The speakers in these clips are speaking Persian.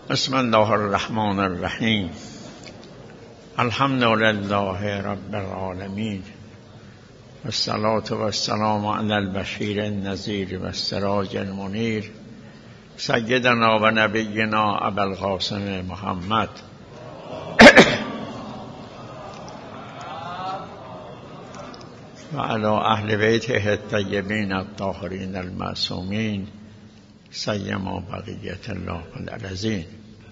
بسم الله الرحمن الرحیم. الحمد لله رب العالمین، والصلاة والسلام علی البشیر النذیر والسراج المنیر، سیدنا و نبینا ابوالقاسم محمد و علی اهل بیته الطیبین الطاهرین المعصومین، سیما بقیت الله الارضین.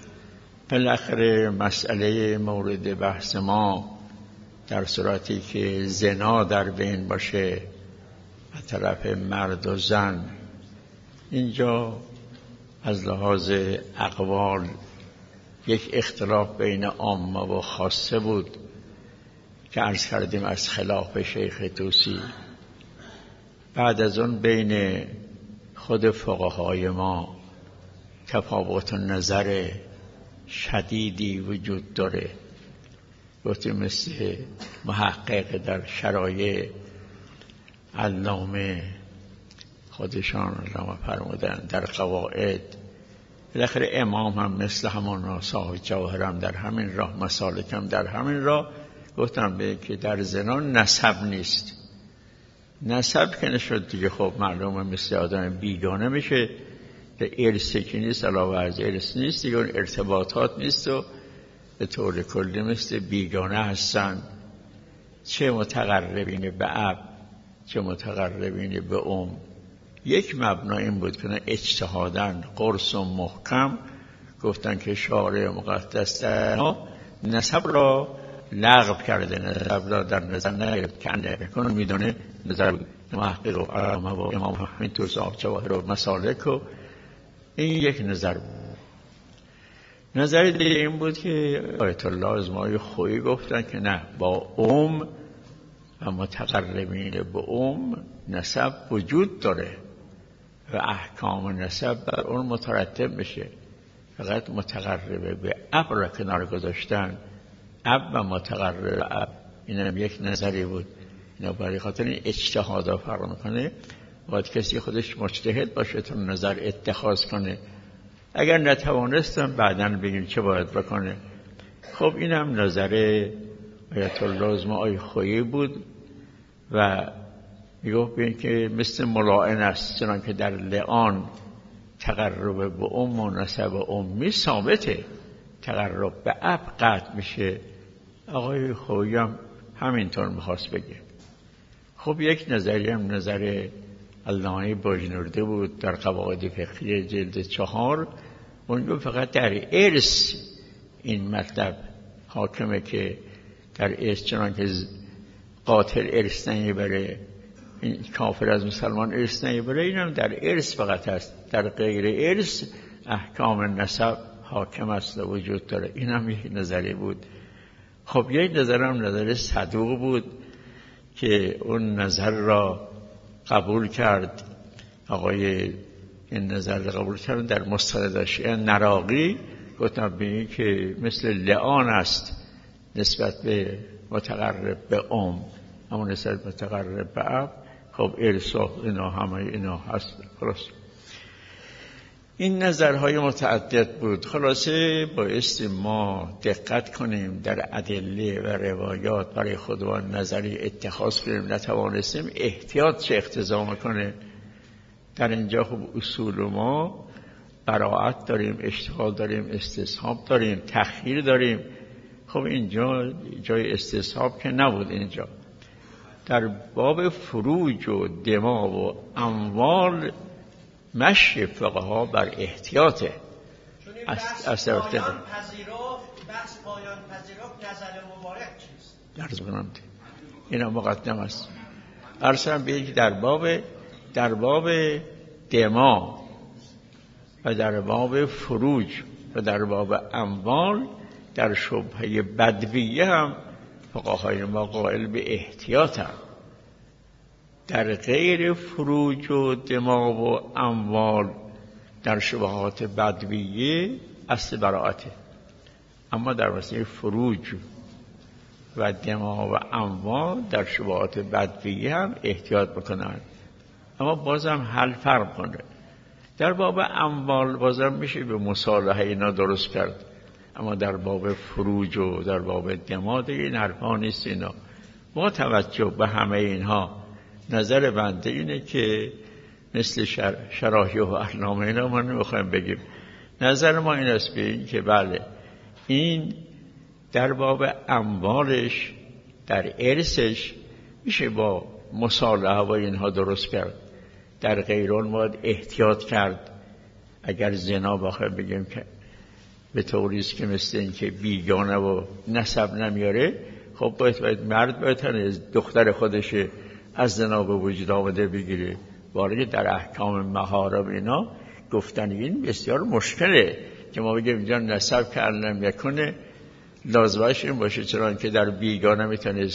بالاخره مسئله مورد بحث ما در صورتی که زنا در بین باشه از طرف مرد و زن، اینجا از لحاظ اقوال یک اختلاف بین عامه و خاصه بود که عرض کردیم از خلاف شیخ طوسی. بعد از اون بین خود فقهای ما تفاوت نظر شدیدی وجود داره. گفتیم مثل محقق در شرایع علامه خودشان علامه فرمودن در قواعد. بالاخره امام هم مثل همان صاحب جواهر هم در همین راه، مسالک هم در همین راه گفتم به که در زنا نسب نیست. نسب که نشد دیگه خب معلومه مثل آدم بیگانه میشه، ارثی که نیست، علاوه از ارث نیست دیگه، اون ارتباطات نیست و به طور کلی مثل بیگانه هستن، چه متقربین به اب چه متقربین به یک مبنا این بود که اجتهادن قرص و محکم گفتن که شارع مقدس در نسب را لغو کرده، نسب را در نظر نگرفت که کنون میدانه نظر محقق و علامه و امام همینطور صاحب جواهر و مسالک و این یک نظر بود. نظر دیگه این بود که آیت الله ازمای خویی گفتن که نه، با و متقربین به نسب وجود داره و احکام نسب بر اون مترتب میشه. فقط متقربه به اب را کنار گذاشتن، اب و متقرب اب، این هم یک نظری بود. اینا برای خاطر این اجتهادا فرق میکنه، باید کسی خودش مجتهد باشه تا نظر اتخاذ کنه. اگر نتوانستم بعداً بگیم چه باید بکنه. خب این هم نظر آیت الله ازمای خویی بود و میگفت بین که مثل ملاعن است، چنان که در لعان تقرب به و نسب امی ثابته، تقرب به اب قطع میشه. آقای خویی هم همینطور میخواست بگه. خب یک نظری هم نظر علامه باجنورده بود در قواعد فقهی جلد 4. اونجا فقط در ارث این مطلب حاکمه که در ارث چنان که قاتل ارث نمیبره، این کافر از مسلمان ارث نمیبره، این هم در ارث فقط هست. در غیر ارث احکام نسب حاکم است و وجود داره. این هم یک نظری بود. خب یک نظر هم نظر صدوق بود که اون نظر را قبول کرد. آقای این نظر را قبول کرد در مستند شیعه نراقی گفتم به این که مثل لعان است نسبت به متقرب به اما نسبت متقرب به اب. خب ارث اینا همه اینا هست. خلاص این نظرهای متعدد بود. خلاصه بایستی ما دقت کنیم در ادله و روایات برای خودمان نظری اتخاذ کنیم. نتوانستیم احتیاط چه اقتضا میکنه. در اینجا خب اصول ما براعت داریم، اجتهاد داریم، استصحاب داریم، تخییر داریم. خب اینجا جای استصحاب که نبود. اینجا در باب فروج و دما و اموال مشی فقها بر احتیاطه. بحث پایان پذیرفت نظر مبارک چیست؟ درست بکنم اینا مقدم است. ارسم به یک در باب دما و در باب فروج و در باب اموال در شبهه بدویه هم فقهای ما قائل به احتیاط هم. در غیر فروج و دما و اموال در شبهات بدویه اصل براعته، اما در مسئله فروج و دما و اموال در شبهات بدویه هم احتیاط بکنن. اما بازم حل فرق کنه. در باب اموال بازم میشه به مصالحه اینا درست کرد، اما در باب فروج و در باب دماد این حرفا نیست. اینا با توجه به همه اینها نظر بنده اینه که مثل شراحی و احلام اینا ما نمیخوایم بگیم، نظر ما این است به این که بله این در باب اموالش در ارثش میشه با مصالحه و اینها درست کرد. در غیرون باید احتیاط کرد. اگر زنا بخوایم بگیم که به طوریست که مثل این که بیگانه و نسب نمیاره، خب باید مرد باید از دختر خودش از زنا به وجود آمده بگیره. وارد در احکام محارم اینا گفتن این بسیار مشکله که ما بگیم اینجا نسب که علم یکنه لازمش این باشه، چرا که در بیگانه میتونه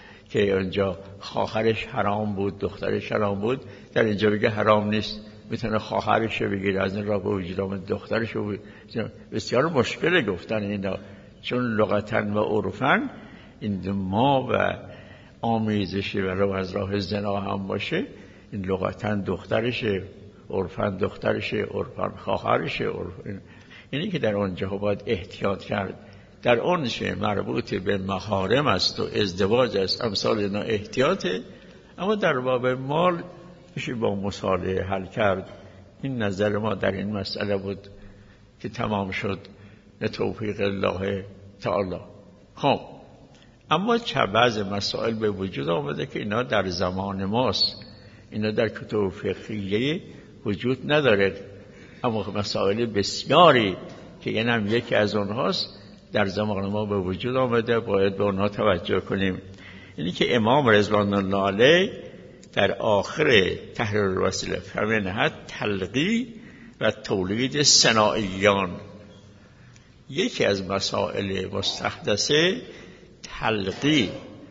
که اونجا خواهرش حرام بود دخترش حرام بود، در اینجا بگه حرام نیست، میتونه خواهرش بگیره از این را به وجود آمد دخترش بود. بسیار مشکله گفتن اینا، چون لغتاً و عرفاً این ما و آمیزشی و از راه زنا هم باشه، این لغتاً دخترشه، عرفاً دخترشه، عرفاً خواهرشه. اینی که در اونجا باید احتیاط کرد. در اونشه مربوط به محارم است و ازدواج است امثال اینا احتیاطه، اما در باب مال میشه با مصالحه حل کرد. این نظر ما در این مسئله بود که تمام شد به توفیق الله تعالی. خب اما چه بعض مسائل به وجود آمده که اینا در زمان ماست، اینا در کتب فقهیه وجود نداره، اما مسائل بسیاری که این هم یکی از اونهاست در زمان ما به وجود آمده، باید به اونها توجه کنیم. اینی که امام رضوان الله علیه در آخر تحریر الوسیله فرمودند تلقی و تولید صناعیان. یکی از مسائل مستحدثه تلقی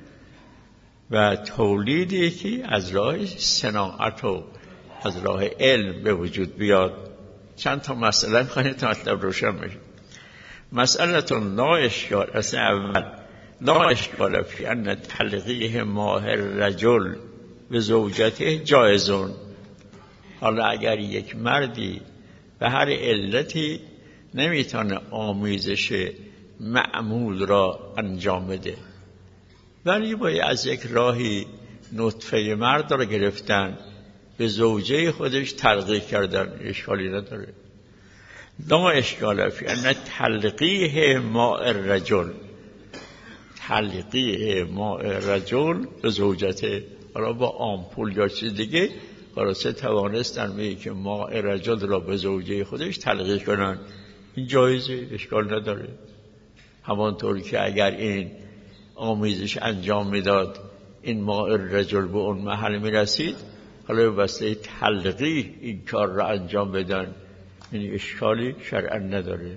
و تولیدی که از راه صناعت و از راه علم به وجود بیاد. چند تا مسئله می‌خواید تا مطلب روشن بشه. مسئله لا اشکال، اصل اول لا اشکال فی ان تلقیه ماه الرجل به زوجته جایزون. حالا اگر یک مردی به هر علتی نمیتونه آمیزش معمول را انجام بده، ولی باید از یک راهی نطفه مرد را گرفتن به زوجه خودش تلقیح کردن، اشکالی نداره. لا اشکال فی ان تلقیه ماء الرجل، تلقیه ماء الرجل به زوجته، حالا با آمپول یا چیز دیگه خلاصه توانستن میگه که ماء الرجل را به زوجه خودش تلقیح کنن، این جایزه، اشکال نداره. همانطوری که اگر این آمیزش انجام میداد این ماء الرجل به اون محل میرسید، حالا به واسطه تلقیح این کار را انجام بدن، این اشکالی شرعا نداره.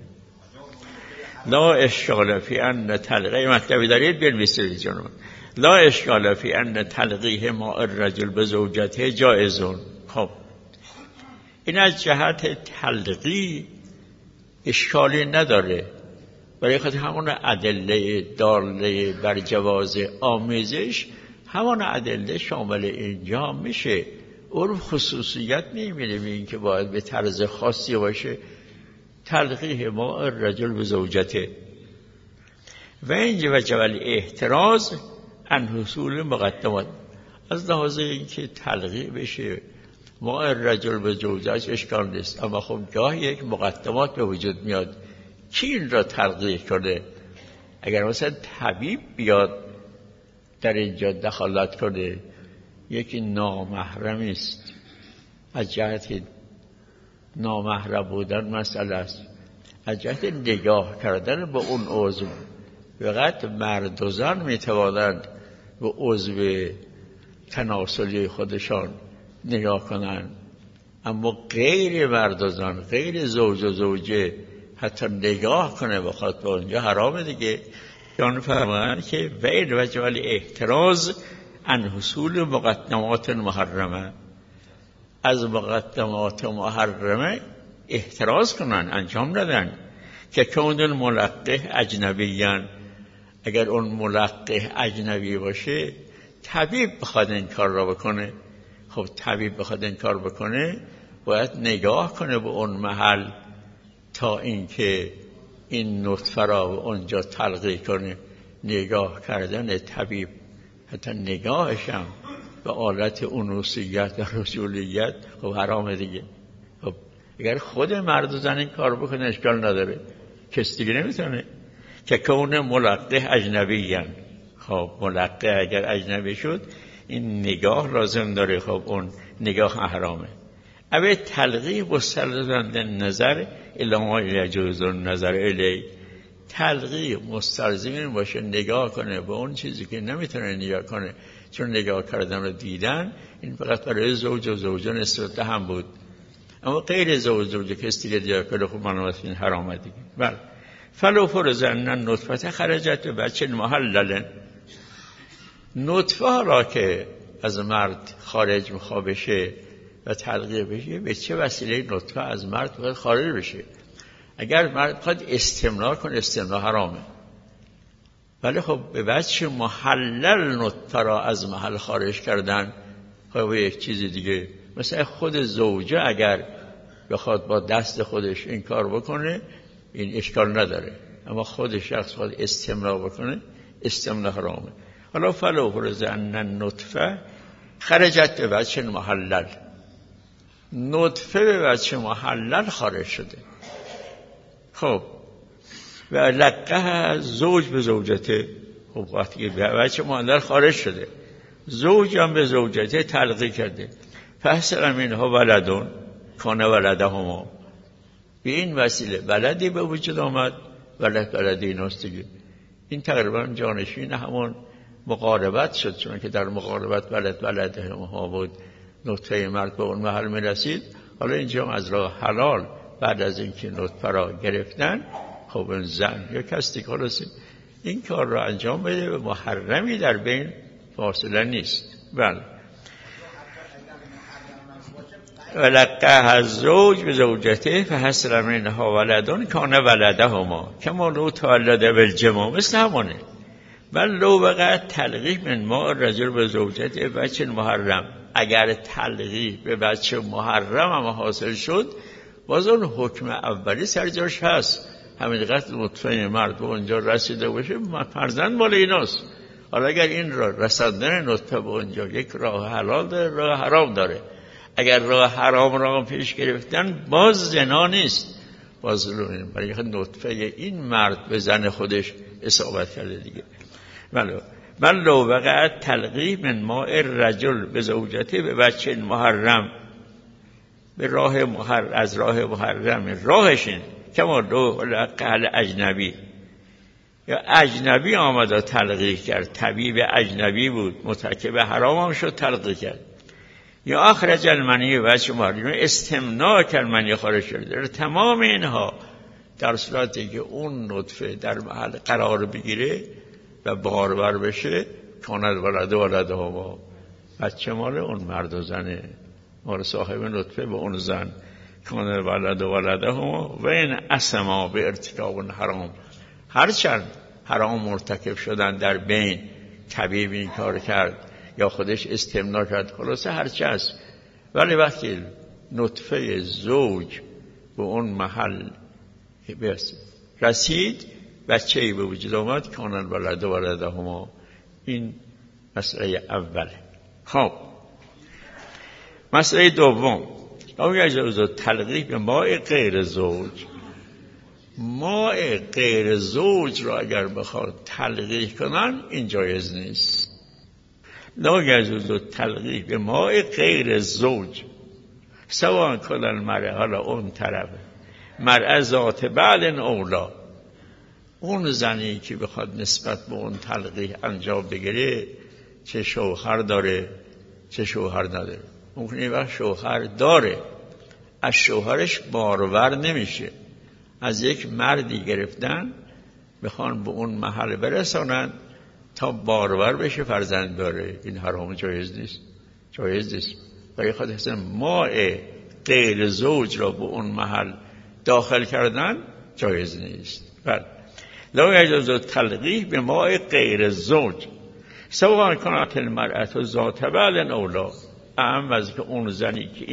لا اشکال فی ان تلقیه، مطلبی دارید بنویسید جناب. لا اشکال فی ان تلقیه ماء الرجل به زوجته جایزون. خب این از جهت تلقیح اشکالی نداره، برای خاطر همون ادله داله بر جواز آمیزش، همون ادله شامل اینجا میشه. عرف خصوصیت نمیده به این که باید به طرز خاصی باشه. تلقیح ماء الرجل به زوجته و اینجا وجب الاحتراز عن حصول مقدمات، از لحاظ اینکه تلقیح بشه ماء الرجل به زوجهش اشکال نیست، اما خب گاه یک مقدمات به وجود میاد. کی این را تلقیح کنه؟ اگر مثلا طبیب بیاد در اینجا دخالت کنه، یکی نامحرمی است، از جهت نامحرم بودن مسئله است، از جهت نگاه کردن به اون عضو، فقط مرد و زن میتوانند به عضو تناسلی خودشان نگاه کنند، اما غیر مرد و زن، غیر زوج و زوجه حتی نگاه کنه بخواد به اونجا حرامه دیگه. یعنی فرمودن که وید وجب الاحتراز عن حصول مقدمات محرمه، از مقدمات محرمه احتراز کنن، انجام ندن. که کون ملقح اجنبیان، اگر اون ملقح اجنبی باشه، طبیب بخواد این کار را بکنه، خب طبیب بخواد این کار بکنه، باید نگاه کنه به اون محل تا اینکه این نطفه را اونجا تلقی کنه. نگاه کردن طبیب حتی نگاهش هم به آلت انوثیت و رجولیت خب حرامه دیگه. خب اگر خود مرد و زن این کار بکنه اشکال نداره، کس دیگه نمیتونه. که کون ملقح اجنبی، خب ملقح اگر اجنبی شد این نگاه لازم داره، خب اون نگاه حرامه. اوه تلقی مستلزمند نظر الا یجوز النظر الی، تلقی مستلزم باشه نگاه کنه به اون چیزی که نمیتونه نگاه کنه، چون نگاه کردن و دیدن این فقط برای زوج و زوجه نسبت هم بود، اما غیر زوج و زوجه کسی دیگه نگاه کنه خب منوات این حرامه دیگه. بله. فلو فرضن نطفه خرجت به بچه محلل، نطفه را که از مرد خارج میخواد بشه و تلقیح بشه، به چه وسیله نطفه از مرد باید خارج بشه؟ اگر مرد خواهد استمناء کنه استمناء حرامه، ولی خب به بچه محلل نطفه را از محل خارج کردن خب یک چیز دیگه. مثلا خود زوجه اگر بخواد با دست خودش این کار بکنه این اشکال نداره، اما خود شخص خواهد استمناء بکنه استمناء حرامه. حالا فلو فرضن نطفه خرجت به بچه محلل، نطفه به بچه محلل خارج شده، خب و لقه زوج به زوجته، خب وقتی به بچه محلل خارج شده زوج هم به زوجته تلقی کرده، فحصل منها ولدون کان ولدهما، به این وسیله ولدی به وجود آمد، ولدی ناستگی. این تقریبا جانشین همون مقاربت شد، چون که در مقاربت ولدهما بود، نطفه مرد به اون محل می رسید. حالا اینجا از راه حلال بعد از اینکه نطفه را گرفتن، خب این زن یا کسی که این کار را انجام بده و محرمی در بین فاصله نیست. بله. ولقه الزوج به زوجته فحصل منها ولدون کان ولدهما کما لو تولد بالجماع، مثل همونه. بل لو وقع تلقیح من ما رجل به زوجته بچه محرم، اگر تلقیح به بچه محرم هم حاصل شد باز اون حکم اولی سرجاش هست، همین قدر نطفه مرد به اونجا رسیده باشه فرزند مال ایناست. حالا اگر این را رساندن نطفه به اونجا یک راه حلال داره راه حرام داره، اگر راه حرام را پیش گرفتن باز زنا نیست، باز برای نطفه این مرد به زن خودش اصابت کرده دیگه. بل لو وقع تلقیح من ماء الرجل به زوجته به بچه محرم، به راه از راه محرم راهشین کما لو لقل اجنبی، یا اجنبی آمد و تلقیح کرد، طبیب اجنبی بود مرتکب حرام هم شد تلقیح کرد، یا اخرج المنی بچه محرم استمناء کرد منی خارج شده. تمام اینها در صورتی که اون نطفه در محل قرار بگیره و بارور بشه کاند ولدهما، بچه مال اون مرد و زنه، مال صاحب نطفه به اون زن، کاند ولدهما و این اسما به ارتکاب حرام، هرچند حرام مرتکب شدن در بین، طبیب این کار کرد یا خودش استمناء کرد، خلاصه هرچی هست، ولی وقتی نطفه زوج به اون محل رسید بچه‌ای به وجود آمد کانن ولدهما. این مسئله اوله. خب مسئله دوم، او یجوز تلقیح به ماء غیر زوج، ماء غیر زوج را اگر بخواد تلقیح کنن این جایز نیست. لا یجوز تلقیح به ماء غیر زوج سواء کان المرء، حالا اون طرف مرء ذات بعل اولا، اون زنی که بخواد نسبت به اون تلقیح انجام بگیره چه شوهر داره چه شوهر نداره. ممکنه وقت شوهر داره از شوهرش بارور نمیشه، از یک مردی گرفتن بخوان به اون محل برسانن تا بارور بشه فرزند داره، این حرام جایز نیست، جایز نیست. برای خود حسن ماء غیر زوج را به اون محل داخل کردن جایز نیست. بله. لا یجوز تلقیح به ماء غیر زوج سواء کانت المرأة ذات بعل اولا، اهم از که اون زنی که این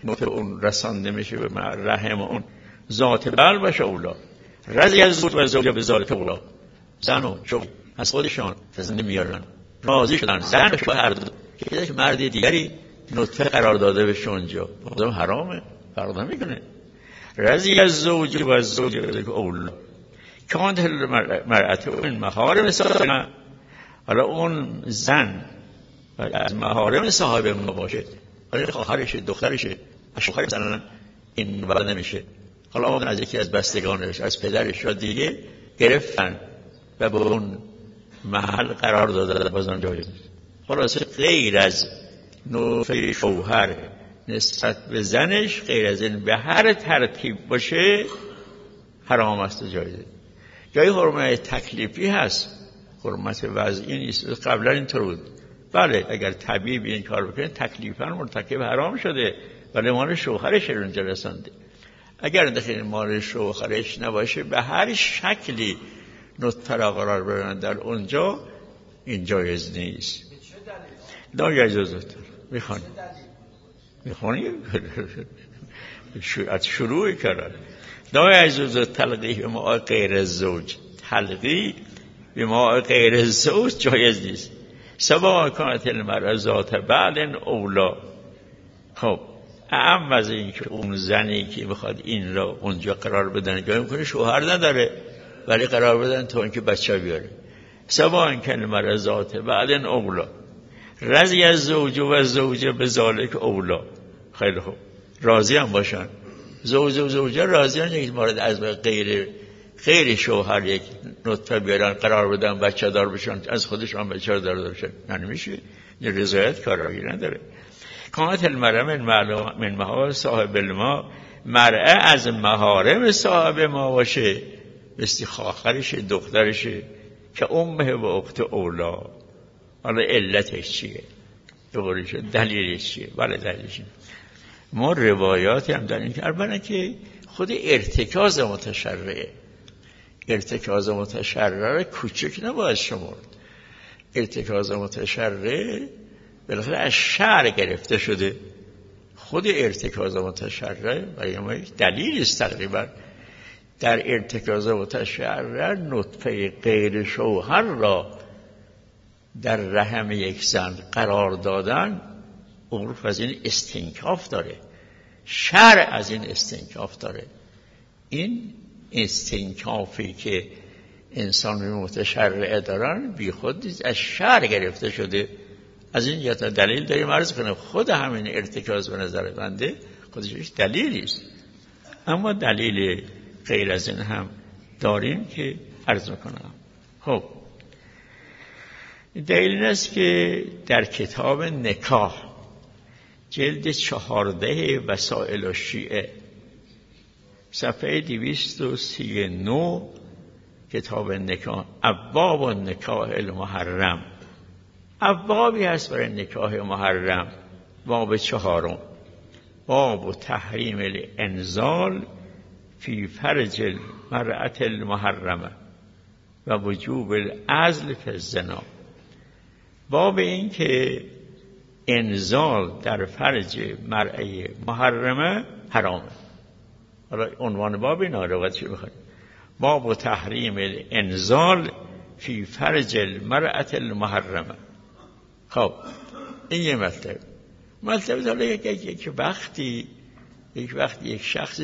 نطفه اون رسانده میشه به رحم اون ذات بل باشه اولا رضی از زوج و زوجه به ذات اولا زن و شوهر از خودشان فرزند میارن راضی شدن زن و شوهر هر دو که یک مرد دیگری نطفه قرار داده بشه اونجا بازم حرامه فرق نمیکنه رضی از زوج و زوجه به اولا کانت مرأت اون محارم صاحب حالا اون زن از محارم صاحب ما باشه حالا خواهرشه دخترشه شوهر مثلا این وارد نمیشه حالا اون از یکی از بستگانش از پدرش یا دیگه گرفتن و به اون محل قرار دادن بازم جایز نیست خلاصه غیر از نطفه شوهر نسبت به زنش غیر از این به هر ترتیب باشه حرام است و جایزه جای حرمت تکلیفی هست حرمت وضعی نیست قبلا اینطور بود بله اگر طبیب این کار بکنه تکلیفاً مرتکب حرام شده ولی مال شوهرش رو اونجا رسانده اگر داخل مال شوهرش نباشه به هر شکلی نطفه را قرار بدن در اونجا این جایز نیست داری اجازه میخوانی از شروع کردن داری اجازه تلقی به ما غیر زوج تلقی به ما غیر زوج جایز نیست سوا کانت المرأة ذات بعل اولا خب اهم از این که اون زنی که بخواد این را اونجا قرار بدن جایی میکنه شوهر نداره ولی قرار بدن تا اینکه بچه بیاره سوا کانت المرأة ذات بعل اولا رضی از زوج و زوجه به ذالک اولا خیلی خوب راضی هم باشن زوج و زوجه راضی هم یک مورد از غیر شوهر یک نطفه بیارن قرار بدن بچه دار بشن از خودشان بچه دار بشن نمیشه یه رضایت کاری نداره کانت المرأة من محارم صاحب ما مرأة از محارم صاحب ما باشه مثل خواهرشه دخترشه که امه و اخت اولا حالا علتش چیه دلیلش چیه بله دلیلش ما روایاتی هم داریم که البته که خود ارتکاز متشرع کوچک نباید شمرد ارتکاز متشرع بالاخره از شرع گرفته شده خود ارتکاز متشرع برای ما دلیل است تقریبا در ارتکاز متشرع نطفه غیر شوهر را در رحم یک زن قرار دادن عرف از این استنکاف داره شرع از این استنکاف داره این استنکافی که انسان متشرع دارن بی خود از شرع گرفته شده از این یه دلیل داریم عرض کنم خود همین ارتکاز به نظر بنده خودش دلیلی است اما دلیل غیر از این هم داریم که عرض میکنم خب دلیل این است که در کتاب نکاح جلد 14 وسائل الشیعه صفحه 239 کتاب نکاح ابواب النکاح المحرم ابوابی هست برای نکاح محرم باب 4 باب تحریم الانزال فی فرج المرأة المحرمه و وجوب العزل فی الزنا باب این که انزال در فرج مرأة محرمه حرامه حالا عنوان باب این روایت چی بخواید باب تحریم الانزال فی فرج المرأة المحرمه خب این یه مطلب حالا یک وقتی یک شخص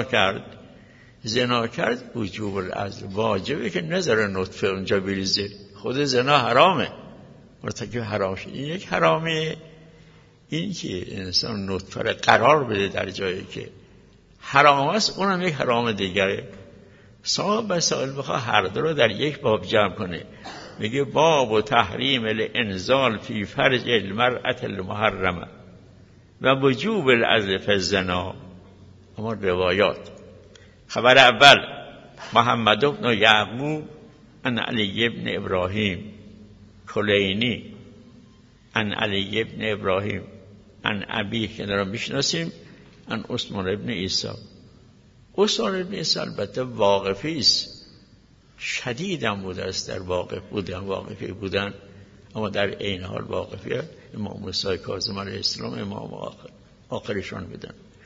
زنا کرد وجوب العزل واجبه که نذاره نطفه اونجا بریزه خود زنا حرامه مرتکب حرام شد این یک حرامه این که انسان نطفه را قرار بده در جایی که حرام است اونم یک حرام دیگره صاحب مسائل بخواه هر دو رو در یک باب جمع کنه میگه باب و تحریم الانزال فی فرج المرأة المحرمه و وجوب العزل فی الزنا اما روایات خبر اول محمد بن یعقوب عن علی بن ابراهیم کلینی عن علی بن ابراهیم عن ابی که دارم میشناسیم عن عثمان بن عیسی عثمان بن عیسی البته واقفی است شدید هم بوده است در واقفی بودن اما در این حال واقفی امام موسی کاظم علیه السلام امام آخرشان بودن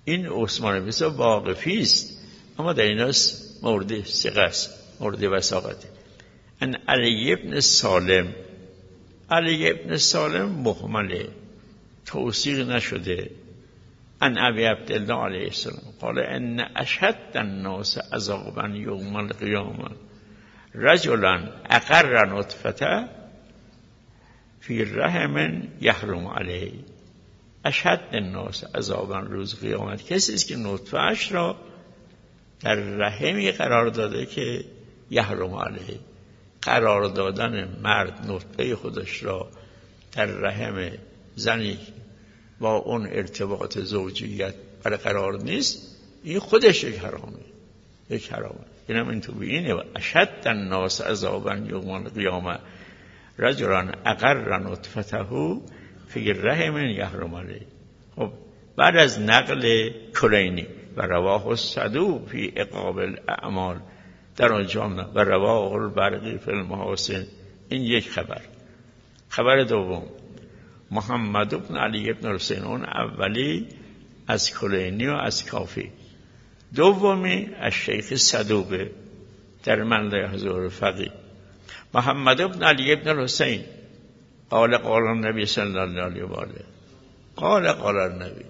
این عثمان بن واقفی است، اما در این مورد ثقه است، مورد وثاقته. ان علی ابن سالم، علی ابن سالم مهمله، توثیق نشده. ان ابی عبدالله علیه السلام قال ان اشد الناس عذابا یوم القیامه رجلا اقر نطفته فی رحم یحرم علیه. اشد الناس عذابا روز قیامت کسی است که نطفه‌اش را در رحمی قرار داده که یحرم علیه، قرار دادن مرد نطفه خودش را در رحم زنی با اون ارتباط زوجیت برقرار نیست، این خودش یک حرامه، یک حرامه. اینم این تو بینه و اشد الناس عذابا یوم القیامه رجلا اقر نطفته فی رحم یحرم علیه. خب بعد از نقل کلینی و رواه الصدوق فی عقاب الاعمال در آنجا و رواه البرقی فی المحاسن، این یک خبر. خبر دوم محمد بن علی بن حسین، اون اولی از کلینی و از کافی، دومی از شیخ صدوق در منزل حضور فقیه. محمد بن علی بن حسین قال قال النبی صلی الله علیه و آله قال قال النبی.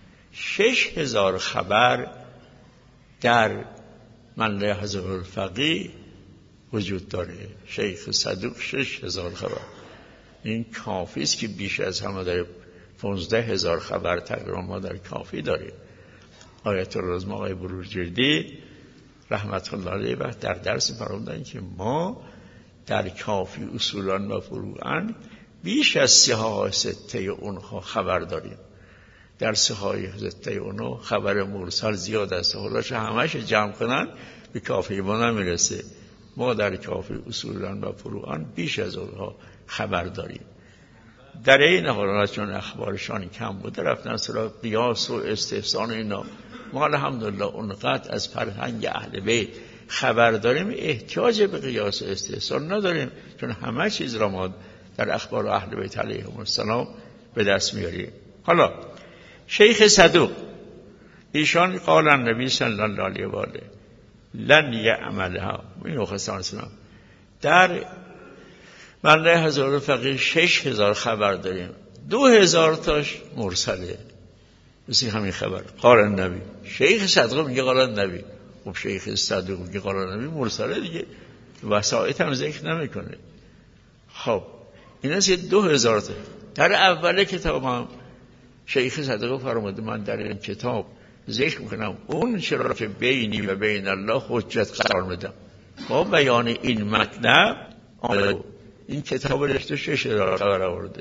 6000 خبر در منزل حضور فقیه وجود داره. شیخ صدوق 6000 خبر، این کافی است که بیش از همه داره. 15000 خبر تقریبا ما در کافی داریم. آیت الرحمن آقای بروجردی رحمت الله علیه و در درس فرمودن که ما در کافی اصولا و فروعا بیش از 3/6 اونها خبر داریم. در 3/6 اونها خبر مرسل زیاد است، حالاش همش جمع کنن به کافی ما نمیرسه. ما در کافی اصولا و فروعا بیش از اونها خبر داریم. در این حالات چون اخبارشان کم بوده رفتن سراغ قیاس و استحسان اینا. ما الحمدلله اونقدر از فرهنگ اهل بیت خبر داریم، احتیاج به قیاس و استحسان نداریم، چون همه چیز را ما در اخبار اهل بیت علیهم السلام به دست میاریم. حالا شیخ صدوق ایشان قال النبی صلی الله علیه و آله لن یعملها، این خصوصا اسلام در منزل حضور فقیه 6000 خبر داریم، 2000 تاش مرسله. مثل همین خبر قال النبی، شیخ صدوق میگه قال النبی. خب شیخ صدوق میگه قال النبی مرسله دیگه، وسائط هم ذکر نمیکنه. خب این است 2000 تا. در اول کتاب هم شیخ صدوق فرموده من در این کتاب ذکر میکنم اون چرا که بینی و بین الله حجت قرار میدم. با بیان این مطلب این کتاب رشته 6000 خبر آورده.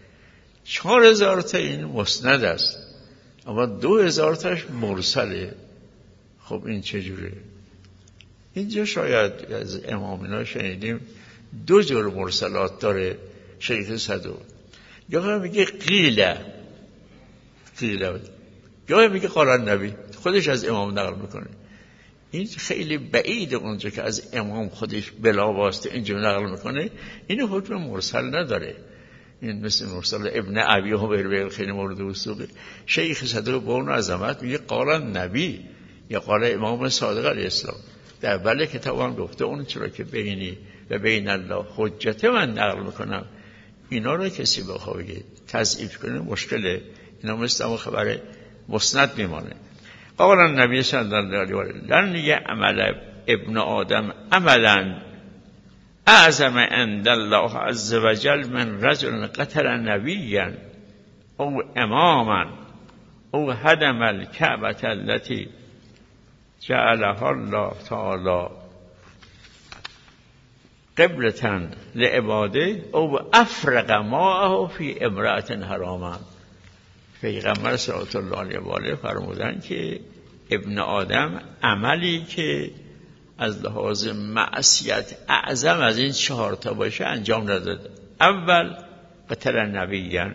4000 تا این مسند است، اما 2000 تاش مرسله. خب این چجوره؟ اینجا شاید از امامینا شنیدیم 2 جور مرسلات داره شیخ صدوق. یا میگه قیله، یا میگه قال النبی، خودش از امام نقل میکنه. این خیلی بعید اونجا که از امام خودش بلا واسطه اینجا نقل میکنه، این حکم مرسل نداره. این مثل مرسل ابن ابی حبیر خیلی مورد وثوقه. شیخ صدوق با اون عظمت میگه قال النبی یا قال امام صادق علیه السلام. در اول کتاب هم گفته اون چرا که بینی و بین الله حجت من نقل میکنم. اینا رو کسی بخواه بگه تضعیف کنه مشکله. اینا مثل اون خبر مسند میمانه. قال النبی صلی الله علیه و آله لن یعمل ابن آدم عملا اعظم عند الله عز وجل من رجل قتل نبیا او اماما او هدم الكعبة التي جعلها الله تعالی قبلة لعباده او افرغ ماءه فی امرأة حراما. پیغمبر صلی الله علیه و آله فرمودن که ابن آدم عملی که از لحاظ معصیت اعظم از این 4 تا باشه انجام نداده. اول قتل نبیان،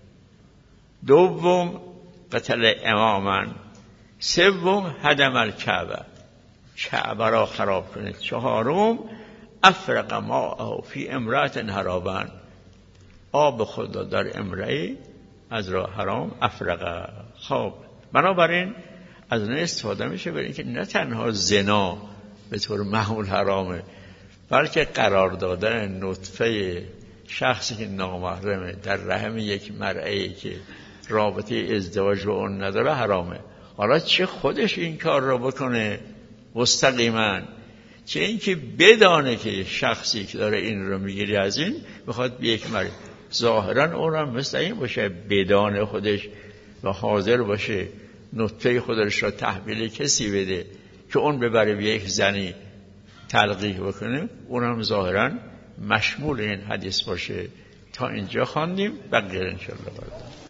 دوم قتل اماما، سوم هدم الکعبه، کعبه را خراب کنه، چهارم افرغ ماءه فی امرأة حراما، آب خدا در امرأه از راه حرام افرغ. خب بنابراین از اون استفاده میشه برای اینکه نه تنها زنا به طور معمول حرامه، بلکه قرار دادن نطفه شخصی که نامحرمه در رحم یک مرأه‌ای که رابطه ازدواج با اون نداره حرامه. حالا چه خودش این کار را بکنه مستقیما، چه اینکه بدانه که شخصی که داره این رو میگیری از این بخواد به یک مرد، ظاهرا اون هم مثل این باشه بدانه خودش و حاضر باشه نطفه خودش را تحویل کسی بده که اون ببره به یک زنی تلقیح بکنه، اون هم ظاهرا مشمول این حدیث باشه. تا اینجا خواندیم، بقیه انشاءالله